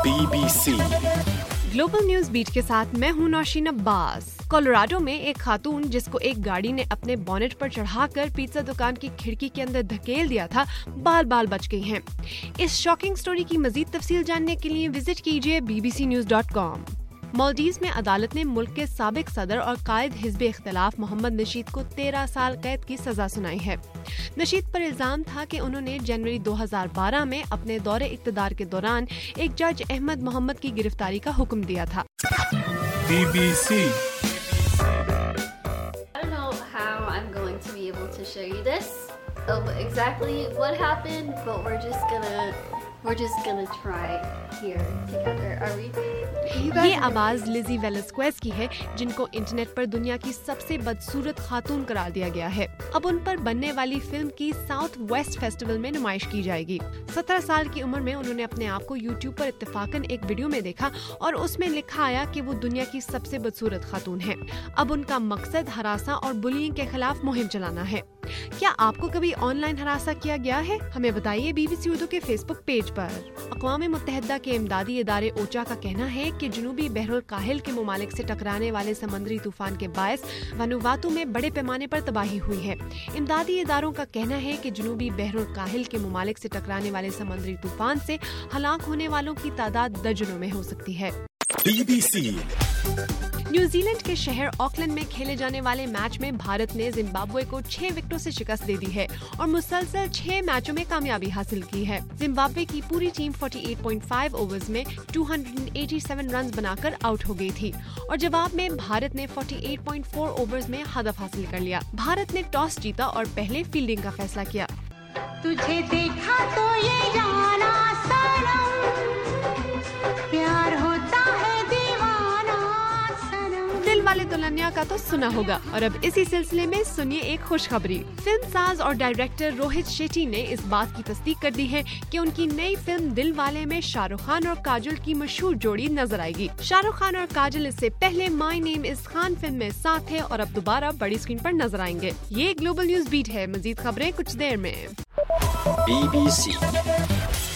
BBC global news beat के साथ मैं हूं नौशीन अब्बास। कोलोराडो में एक खातून जिसको एक गाड़ी ने अपने बोनेट पर चढ़ाकर पिज्जा दुकान की खिड़की के अंदर धकेल दिया था, बाल बाल बच गई हैं। इस शॉकिंग स्टोरी की मजीद तफसील जानने के लिए विजिट कीजिए bbcnews.com। मालदीव्स में अदालत ने मुल्क के साबिक सदर और कायद हिज़्ब इख्तिलाफ मोहम्मद नशीद को 13 साल कैद की सजा सुनाई है। नशीद पर इल्जाम था कि उन्होंने जनवरी 2012 में अपने दौरे इक़्तिदार के दौरान एक जज अहमद मोहम्मद की गिरफ्तारी का हुक्म दिया था। BBC I don't know how I'm going to be able to show you this exactly what happened, but we're just gonna try here together. Are we? ये आवाज लिज़ी वेलेस्क्वेज़ की है, जिनको इंटरनेट पर दुनिया की सबसे बदसूरत खातून करार दिया गया है। अब उन पर बनने वाली फिल्म की साउथ वेस्ट फेस्टिवल में नुमाइश की जाएगी। 17 साल की उम्र में उन्होंने अपने आप को यूट्यूब पर इत्तेफाकन एक वीडियो में देखा और उसमें लिखा आया कि वो दुनिया की सबसे बदसूरत खातून है। अब उनका मकसद हरासा और बुलिंग के खिलाफ मुहिम चलाना है। क्या आपको कभी ऑनलाइन हरासा किया गया है? हमें बताइए BBC उर्दू के फेसबुक पेज पर। अक़वाम मुत्तहिदा के इमदादी इदारे ओचा का कहना है कि जनूबी बहरुल काहिल के ममालिक से टकराने वाले समुद्री तूफान के बायस वनुवातु में बड़े पैमाने पर तबाही हुई है। इमदादी इदारों का कहना है कि जनूबी बहरुल काहिल के ममालिक से टकराने वाले समुद्री तूफान से हलाक होने वालों की तादाद दर्जनों में हो सकती है। BBC न्यूजीलैंड के शहर ऑकलैंड में खेले जाने वाले मैच में भारत ने जिम्बाब्वे को 6 विकेटों से शिकस्त दे दी है और मुसलसल 6 मैचों में कामयाबी हासिल की है। जिम्बाब्वे की पूरी टीम 48.5 ओवर्स में 287 रन बनाकर आउट हो गई थी और जवाब में भारत ने 48.4 ओवर्स में हदफ हासिल कर लिया। भारत ने टॉस जीता और पहले फील्डिंग का फैसला किया। तुझे देखा तो ये जाना सनम, प्यार होता है दीवाना सनम। दिल वाले दुल्हनिया का तो सुना होगा और अब इसी सिलसिले में सुनिए एक खुशखबरी। फिल्म साज और डायरेक्टर रोहित शेट्टी ने इस बात की तस्दीक कर दी है कि उनकी नई फिल्म दिल वाले में शाहरुख खान और काजोल की मशहूर जोड़ी नजर आएगी। शाहरुख खान और काजोल इससे पहले my name is Khan film में साथ थे और अब दोबारा बड़ी स्क्रीन पर नजर आएंगे। ये ग्लोबल न्यूज बीट है, मजीद खबरें कुछ देर में। BBC